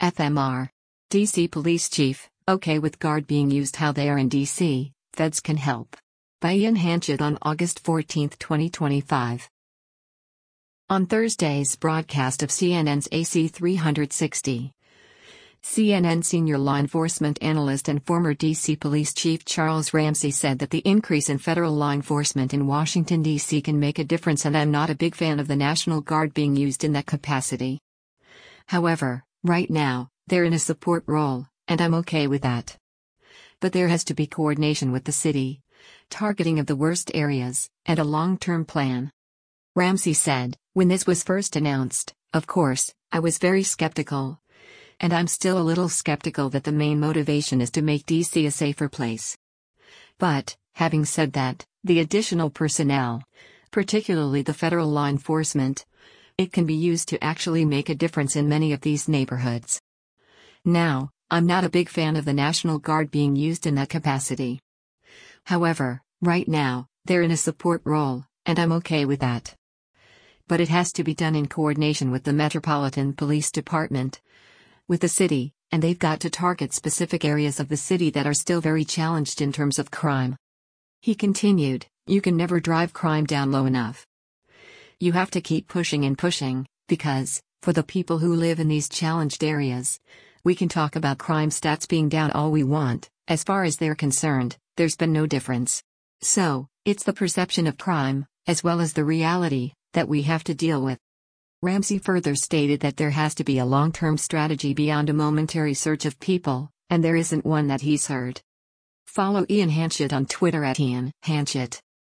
FMR. DC Police Chief, okay with guard being used how they are in DC, feds can help. By Ian Hanchett on August 14, 2025. On Thursday's broadcast of CNN's AC 360, CNN senior law enforcement analyst and former D.C. Police Chief Charles Ramsey said that the increase in federal law enforcement in Washington, D.C. can make a difference, and I'm not a big fan of the National Guard being used in that capacity. However, right now, they're in a support role, and I'm okay with that. But there has to be coordination with the city, targeting of the worst areas, and a long-term plan. Ramsey said, when this was first announced, of course, I was very skeptical. And I'm still a little skeptical that the main motivation is to make DC a safer place. But, having said that, the additional personnel, particularly the federal law enforcement, it can be used to actually make a difference in many of these neighborhoods. Now, I'm not a big fan of the National Guard being used in that capacity. However, right now, they're in a support role, and I'm okay with that. But it has to be done in coordination with the Metropolitan Police Department, with the city, and they've got to target specific areas of the city that are still very challenged in terms of crime. He continued, you can never drive crime down low enough. You have to keep pushing and pushing, because, for the people who live in these challenged areas, we can talk about crime stats being down all we want, as far as they're concerned, there's been no difference. So, it's the perception of crime, as well as the reality, that we have to deal with. Ramsey further stated that there has to be a long-term strategy beyond a momentary search of people, and there isn't one that he's heard. Follow Ian Hanchett on Twitter at Ian Hanchett.